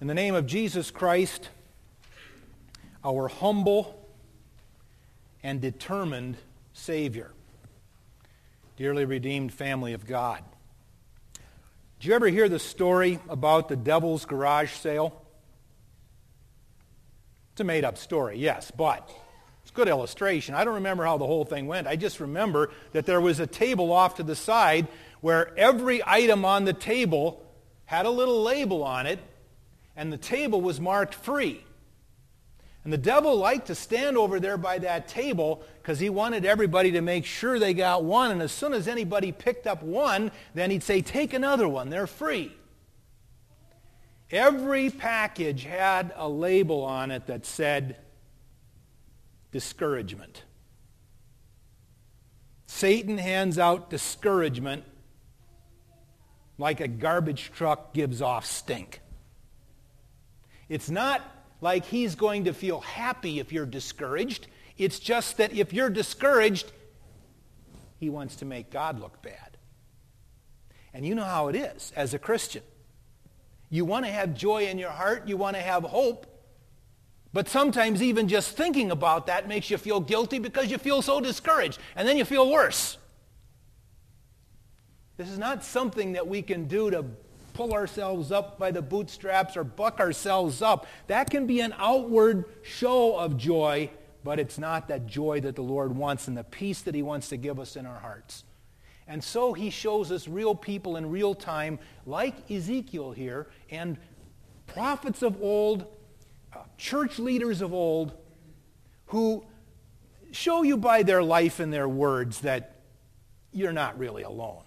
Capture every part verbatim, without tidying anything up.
In the name of Jesus Christ, our humble and determined Savior, dearly redeemed family of God. Did you ever hear the story about the devil's garage sale? It's a made-up story, yes, but it's a good illustration. I don't remember how the whole thing went. I just remember that there was a table off to the side where every item on the table had a little label on it, and the table was marked free. And the devil liked to stand over there by that table because he wanted everybody to make sure they got one, and as soon as anybody picked up one, then he'd say, take another one, they're free. Every package had a label on it that said, discouragement. Satan hands out discouragement like a garbage truck gives off stink. It's not like he's going to feel happy if you're discouraged. It's just that if you're discouraged, he wants to make God look bad. And you know how it is as a Christian. You want to have joy in your heart. You want to have hope. But sometimes even just thinking about that makes you feel guilty because you feel so discouraged. And then you feel worse. This is not something that we can do to pull ourselves up by the bootstraps or buck ourselves up. That can be an outward show of joy, but it's not that joy that the Lord wants and the peace that he wants to give us in our hearts. And so he shows us real people in real time, like Ezekiel here, and prophets of old, uh, church leaders of old, who show you by their life and their words that you're not really alone.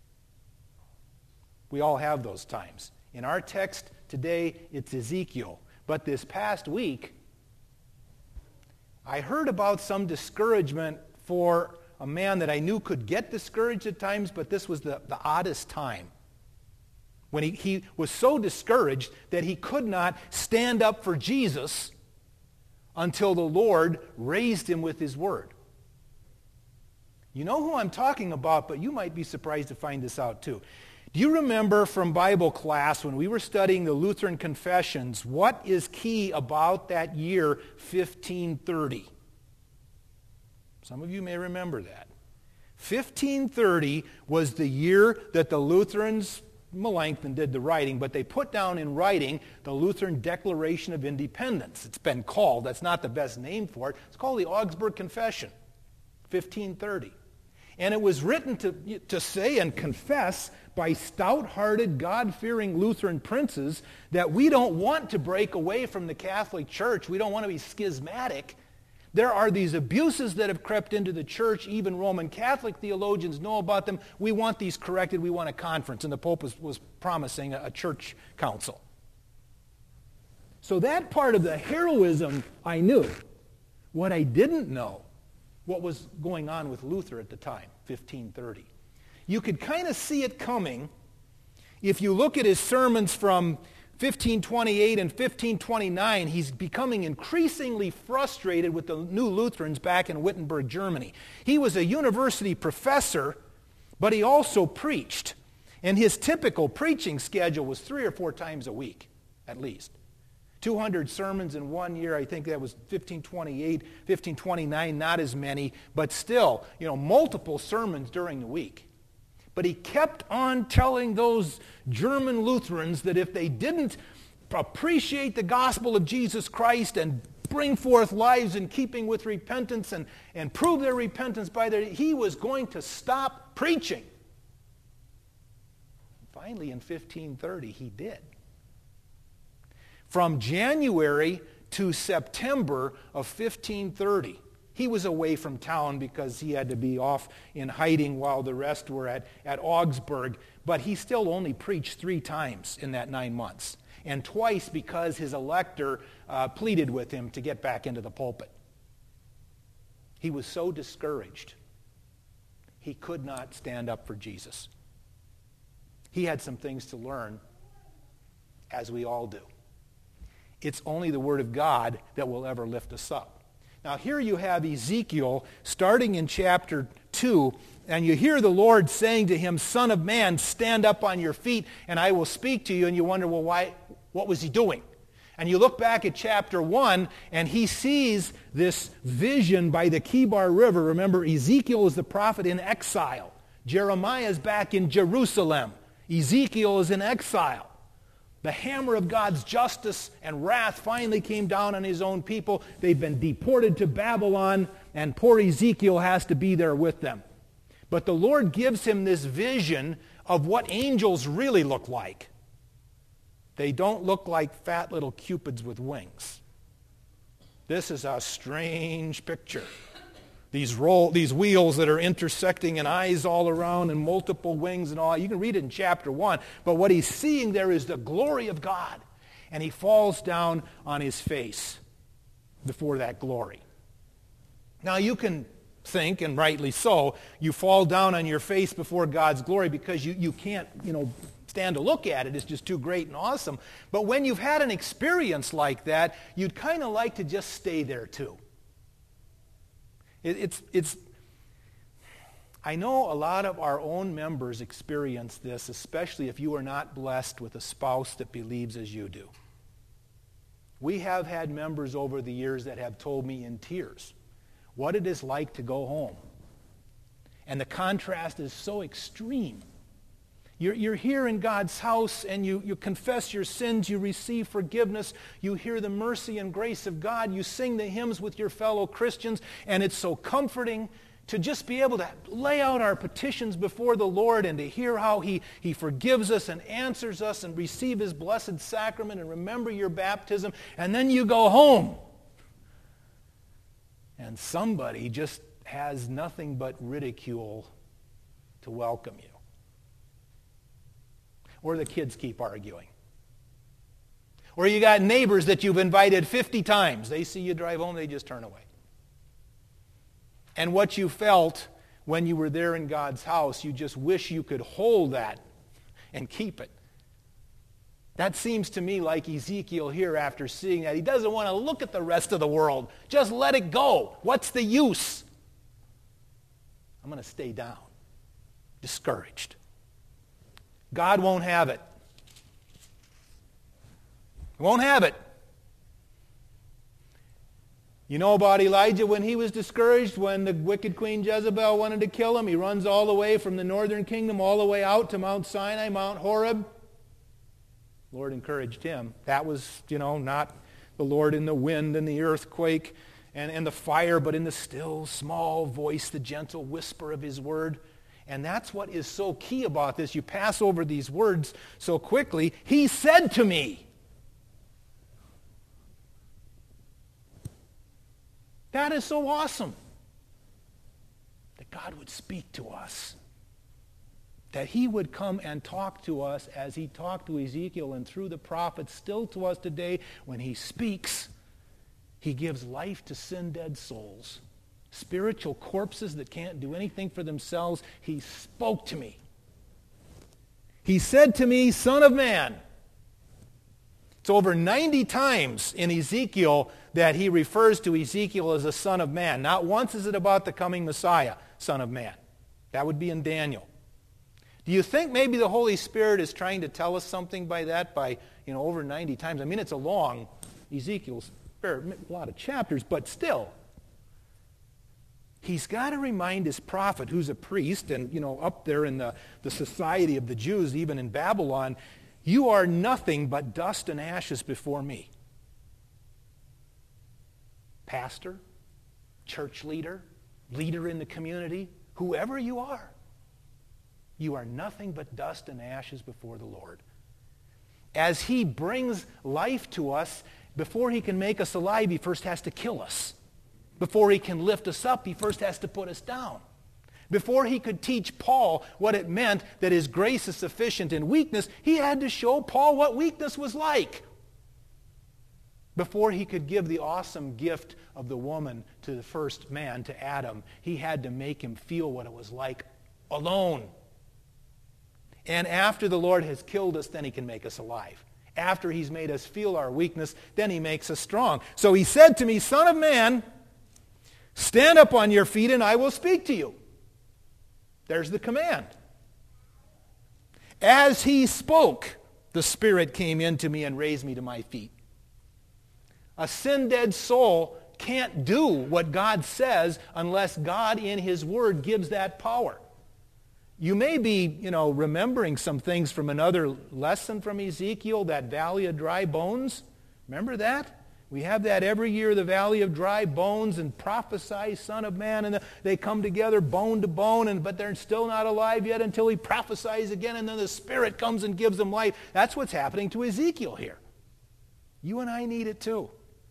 We all have those times. In our text today, it's Ezekiel. But this past week, I heard about some discouragement for a man that I knew could get discouraged at times, but this was the, the oddest time. When he, he was so discouraged that he could not stand up for Jesus until the Lord raised him with his word. You know who I'm talking about, but you might be surprised to find this out too. Do you remember from Bible class when we were studying the Lutheran Confessions, what is key about that year fifteen thirty? Some of you may remember that. fifteen thirty was the year that the Lutherans, Melanchthon did the writing, but they put down in writing the Lutheran Declaration of Independence. It's been called, that's not the best name for it, it's called the Augsburg Confession, fifteen thirty. And it was written to, to say and confess by stout-hearted, God-fearing Lutheran princes that we don't want to break away from the Catholic Church. We don't want to be schismatic. There are these abuses that have crept into the church. Even Roman Catholic theologians know about them. We want these corrected. We want a conference. And the Pope was, was promising a, a church council. So that part of the heroism I knew. What I didn't know, what was going on with Luther at the time, fifteen thirty. You could kind of see it coming if you look at his sermons from fifteen twenty-eight and fifteen twenty-nine. He's becoming increasingly frustrated with the new Lutherans back in Wittenberg, Germany. He was a university professor, but he also preached. And his typical preaching schedule was three or four times a week, at least. two hundred sermons in one year. I think that was fifteen twenty-eight, fifteen twenty-nine, not as many, but still, you know, multiple sermons during the week. But he kept on telling those German Lutherans that if they didn't appreciate the gospel of Jesus Christ and bring forth lives in keeping with repentance and, and prove their repentance by their, he was going to stop preaching. Finally, in fifteen thirty, he did. From January to September of fifteen thirty, he was away from town because he had to be off in hiding while the rest were at, at Augsburg. But he still only preached three times in that nine months. And twice because his elector uh, pleaded with him to get back into the pulpit. He was so discouraged, he could not stand up for Jesus. He had some things to learn, as we all do. It's only the Word of God that will ever lift us up. Now here you have Ezekiel starting in chapter two, and you hear the Lord saying to him, Son of man, stand up on your feet, and I will speak to you. And you wonder, well, why, What was he doing? And you look back at chapter one, and he sees this vision by the Kibar River. Remember, Ezekiel is the prophet in exile. Jeremiah is back in Jerusalem. Ezekiel is in exile. The hammer of God's justice and wrath finally came down on his own people. They've been deported to Babylon, and poor Ezekiel has to be there with them. But the Lord gives him this vision of what angels really look like. They don't look like fat little cupids with wings. This is a strange picture. These roll, these wheels that are intersecting and eyes all around and multiple wings and all. You can read it in chapter one. But what he's seeing there is the glory of God. And he falls down on his face before that glory. Now you can think, and rightly so, you fall down on your face before God's glory because you, you can't, you know, stand to look at it. It's just too great and awesome. But when you've had an experience like that, you'd kind of like to just stay there too. It, it's, it's, I know a lot of our own members experience this, especially if you are not blessed with a spouse that believes as you do. We have had members over the years that have told me in tears what it is like to go home. And the contrast is so extreme. You're, you're here in God's house and you, you confess your sins, you receive forgiveness, you hear the mercy and grace of God, you sing the hymns with your fellow Christians, and it's so comforting to just be able to lay out our petitions before the Lord and to hear how He, he forgives us and answers us and receive His blessed sacrament and remember your baptism, and then you go home. And somebody just has nothing but ridicule to welcome you. Or the kids keep arguing. Or you got neighbors that you've invited fifty times. They see you drive home, they just turn away. And what you felt when you were there in God's house, you just wish you could hold that and keep it. That seems to me like Ezekiel here after seeing that. He doesn't want to look at the rest of the world. Just let it go. What's the use? I'm going to stay down. Discouraged. God won't have it. He won't have it. You know about Elijah when he was discouraged, when the wicked Queen Jezebel wanted to kill him? He runs all the way from the northern kingdom all the way out to Mount Sinai, Mount Horeb. The Lord encouraged him. That was, you know, not the Lord in the wind and the earthquake and, and the fire, but in the still, small voice, the gentle whisper of His word. And that's what is so key about this. You pass over these words so quickly. He said to me. That is so awesome. That God would speak to us. That He would come and talk to us as He talked to Ezekiel and through the prophets, still to us today. When He speaks, He gives life to sin-dead souls. Spiritual corpses that can't do anything for themselves. He spoke to me. He said to me, Son of man. It's over ninety times in Ezekiel that he refers to Ezekiel as a son of man. Not once is it about the coming Messiah, Son of Man. That would be in Daniel. Do you think maybe the Holy Spirit is trying to tell us something by that, by, you know, over ninety times? I mean, it's a long, Ezekiel's a lot of chapters, but still. He's got to remind his prophet, who's a priest, and, you know, up there in the, the society of the Jews, even in Babylon, you are nothing but dust and ashes before me. Pastor, church leader, leader in the community, whoever you are, you are nothing but dust and ashes before the Lord. As He brings life to us, before He can make us alive, He first has to kill us. Before He can lift us up, He first has to put us down. Before He could teach Paul what it meant that His grace is sufficient in weakness, He had to show Paul what weakness was like. Before He could give the awesome gift of the woman to the first man, to Adam, He had to make him feel what it was like alone. And after the Lord has killed us, then He can make us alive. After He's made us feel our weakness, then He makes us strong. So He said to me, Son of man, stand up on your feet and I will speak to you. There's the command. As He spoke, the Spirit came into me and raised me to my feet. A sin-dead soul can't do what God says unless God in His Word gives that power. You may be, you know, remembering some things from another lesson from Ezekiel, that valley of dry bones. Remember that? We have that every year, the valley of dry bones, and prophesy, Son of Man, and the, they come together bone to bone, and but they're still not alive yet until he prophesies again, and then the Spirit comes and gives them life. That's what's happening to Ezekiel here. You and I need it too.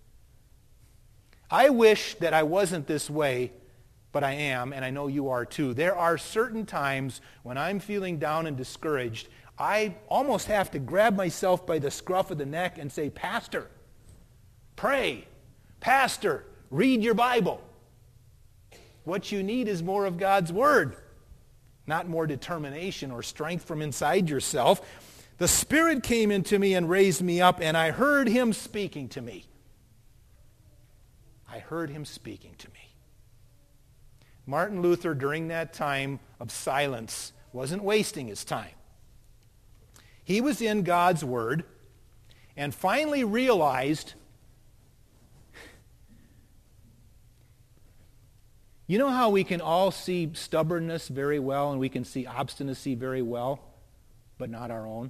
I wish that I wasn't this way, but I am, and I know you are too. There are certain times when I'm feeling down and discouraged, I almost have to grab myself by the scruff of the neck and say, Pastor, pray. Pastor, read your Bible. What you need is more of God's Word, not more determination or strength from inside yourself. The Spirit came into me and raised me up, and I heard Him speaking to me. I heard Him speaking to me. Martin Luther, during that time of silence, wasn't wasting his time. He was in God's Word and finally realized, you know how we can all see stubbornness very well and we can see obstinacy very well, but not our own?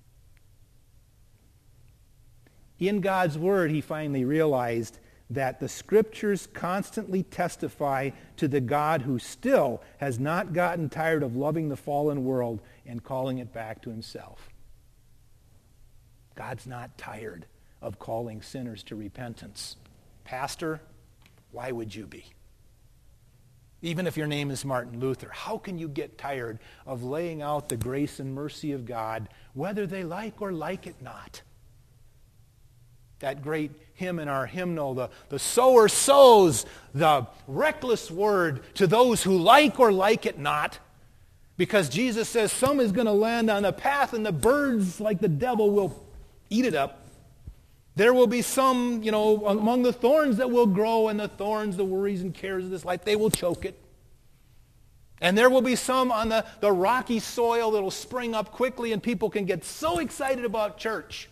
In God's Word, he finally realized that the Scriptures constantly testify to the God who still has not gotten tired of loving the fallen world and calling it back to Himself. God's not tired of calling sinners to repentance. Pastor, why would you be? Even if your name is Martin Luther, how can you get tired of laying out the grace and mercy of God, whether they like or like it not? That great hymn in our hymnal, the, the sower sows the reckless word to those who like or like it not. Because Jesus says some is going to land on the path and the birds, like the devil, will eat it up. There will be some, you know, among the thorns that will grow, and the thorns, the worries and cares of this life, they will choke it. And there will be some on the, the rocky soil that will spring up quickly, and people can get so excited about church.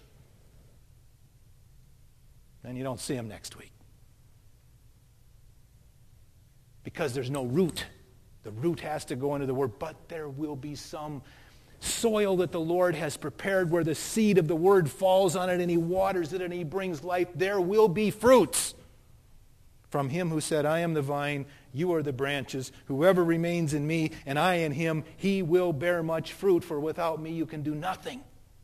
Then you don't see them next week. Because there's no root. The root has to go into the Word. But there will be some soil that the Lord has prepared where the seed of the Word falls on it and He waters it and He brings life. There will be fruits from Him who said, I am the vine, you are the branches. Whoever remains in me and I in him, he will bear much fruit. For without me you can do nothing.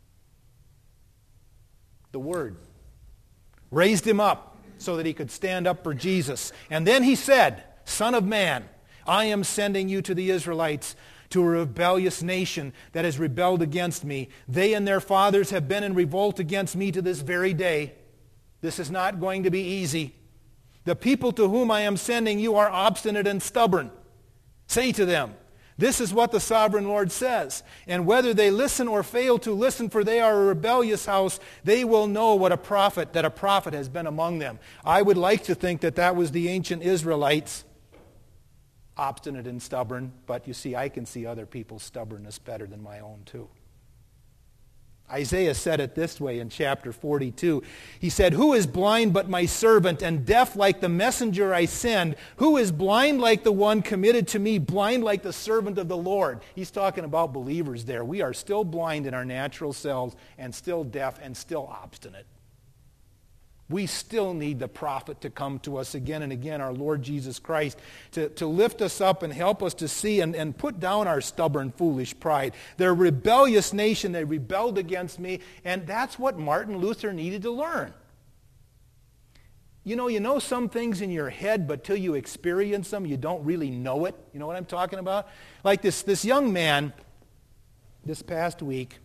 The Word raised Him up so that He could stand up for Jesus. And then He said, Son of man, I am sending you to the Israelites, to a rebellious nation that has rebelled against me. They and their fathers have been in revolt against me to this very day. This is not going to be easy. The people to whom I am sending you are obstinate and stubborn. Say to them, this is what the sovereign Lord says. And whether they listen or fail to listen, for they are a rebellious house, they will know what a prophet, that a prophet has been among them. I would like to think that that was the ancient Israelites, obstinate and stubborn. But you see, I can see other people's stubbornness better than my own too. Isaiah said it this way in chapter forty-two. He said, who is blind but my servant, and deaf like the messenger I send? Who is blind like the one committed to me, blind like the servant of the Lord? He's talking about believers there. We are still blind in our natural selves and still deaf and still obstinate. We still need the prophet to come to us again and again, our Lord Jesus Christ, to, to lift us up and help us to see and, and put down our stubborn, foolish pride. They're a rebellious nation. They rebelled against me, and that's what Martin Luther needed to learn. You know, you know some things in your head, but till you experience them, you don't really know it. You know what I'm talking about? Like this, this young man, this past week,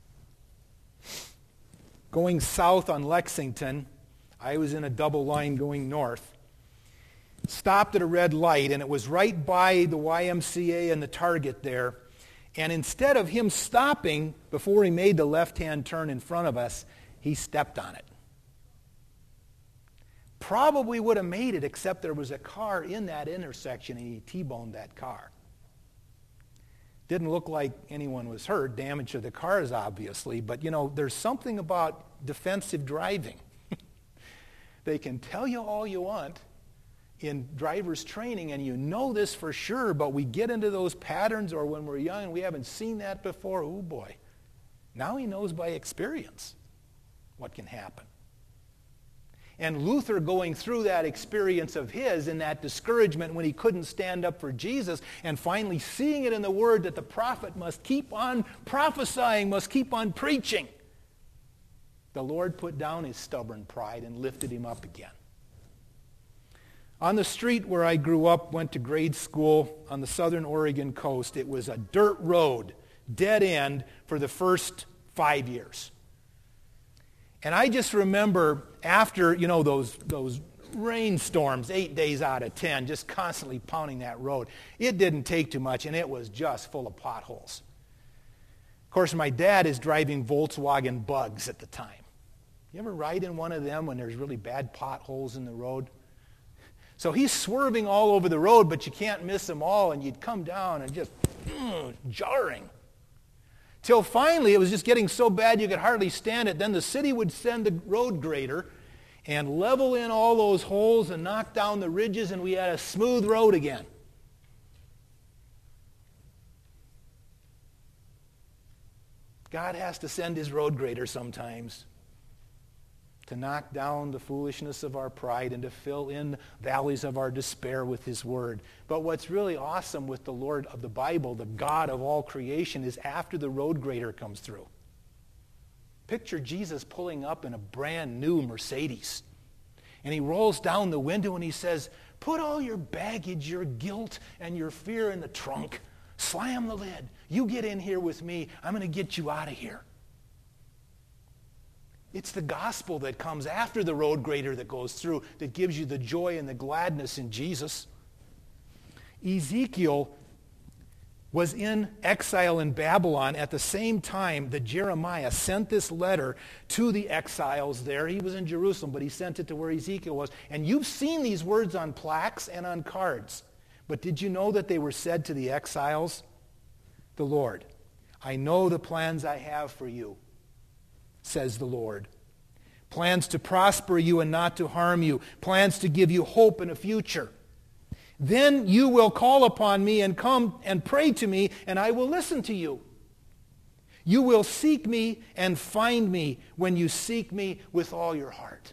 going south on Lexington. I was in a double line going north. Stopped at a red light, and it was right by the Y M C A and the Target there. And instead of him stopping before he made the left-hand turn in front of us, he stepped on it. Probably would have made it, except there was a car in that intersection, and he T-boned that car. Didn't look like anyone was hurt. Damage to the cars, obviously. But, you know, there's something about defensive driving. They can tell you all you want in driver's training, and you know this for sure, but we get into those patterns, or when we're young and we haven't seen that before, oh boy. Now he knows by experience what can happen. And Luther, going through that experience of his in that discouragement when he couldn't stand up for Jesus, and finally seeing it in the Word that the prophet must keep on prophesying, must keep on preaching, the Lord put down his stubborn pride and lifted him up again. On the street where I grew up, went to grade school on the southern Oregon coast, it was a dirt road, dead end, for the first five years. And I just remember after, you know, those those rainstorms, eight days out of ten, just constantly pounding that road, it didn't take too much, and it was just full of potholes. Of course, my dad is driving Volkswagen Bugs at the time. You ever ride in one of them when there's really bad potholes in the road? So he's swerving all over the road, but you can't miss them all, and you'd come down and just mm, jarring. Till finally, it was just getting so bad you could hardly stand it. Then the city would send the road grader and level in all those holes and knock down the ridges, and we had a smooth road again. God has to send his road grader sometimes to knock down the foolishness of our pride and to fill in valleys of our despair with his word. But what's really awesome with the Lord of the Bible, the God of all creation, is after the road grader comes through. Picture Jesus pulling up in a brand new Mercedes. And he rolls down the window and he says, "Put all your baggage, your guilt, and your fear in the trunk. Slam the lid. You get in here with me. I'm going to get you out of here." It's the gospel that comes after the road grader that goes through that gives you the joy and the gladness in Jesus. Ezekiel was in exile in Babylon at the same time that Jeremiah sent this letter to the exiles there. He was in Jerusalem, but he sent it to where Ezekiel was. And you've seen these words on plaques and on cards. But did you know that they were said to the exiles? The Lord, "I know the plans I have for you, says the Lord. Plans to prosper you and not to harm you. Plans to give you hope and a future. Then you will call upon me and come and pray to me, and I will listen to you. You will seek me and find me when you seek me with all your heart."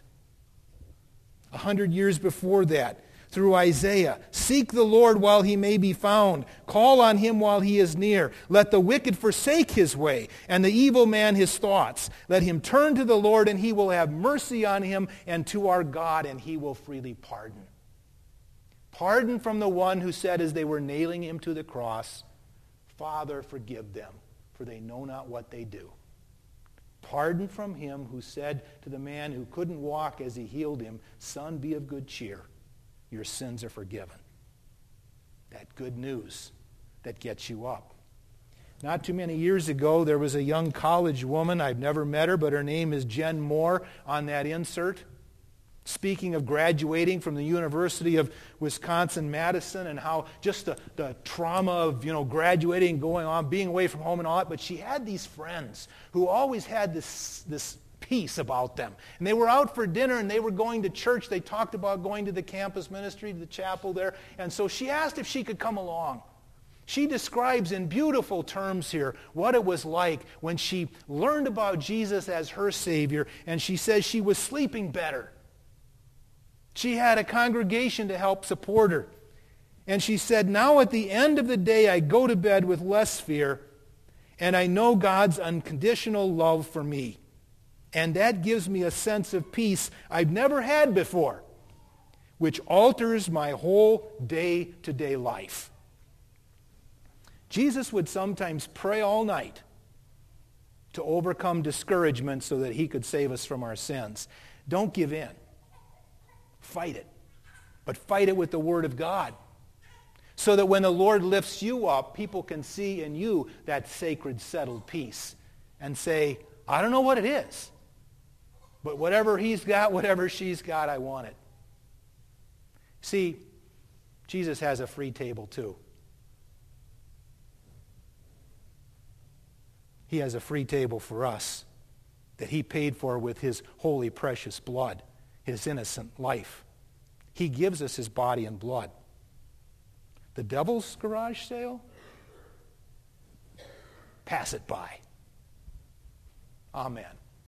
A hundred years before that, through Isaiah, "Seek the Lord while he may be found. Call on him while he is near. Let the wicked forsake his way, and the evil man his thoughts. Let him turn to the Lord, and he will have mercy on him, and to our God, and he will freely pardon." Pardon from the one who said as they were nailing him to the cross, "Father, forgive them, for they know not what they do." Pardon from him who said to the man who couldn't walk as he healed him, "Son, be of good cheer. Your sins are forgiven." That good news that gets you up. Not too many years ago, there was a young college woman. I've never met her, but her name is Jen Moore on that insert. Speaking of graduating from the University of Wisconsin-Madison and how just the, the trauma of, you know, graduating, going on, being away from home and all that. But she had these friends who always had this, this peace about them. And they were out for dinner and they were going to church. They talked about going to the campus ministry, to the chapel there. And so she asked if she could come along. She describes in beautiful terms here what it was like when she learned about Jesus as her Savior. And she says she was sleeping better. She had a congregation to help support her. And she said, "Now at the end of the day, I go to bed with less fear, and I know God's unconditional love for me. And that gives me a sense of peace I've never had before, which alters my whole day-to-day life." Jesus would sometimes pray all night to overcome discouragement so that he could save us from our sins. Don't give in. Fight it. But fight it with the Word of God. So that when the Lord lifts you up, people can see in you that sacred, settled peace. And say, "I don't know what it is. But whatever he's got, whatever she's got, I want it." See, Jesus has a free table too. He has a free table for us that he paid for with his holy, precious blood, his innocent life. He gives us his body and blood. The devil's garage sale? Pass it by. Amen.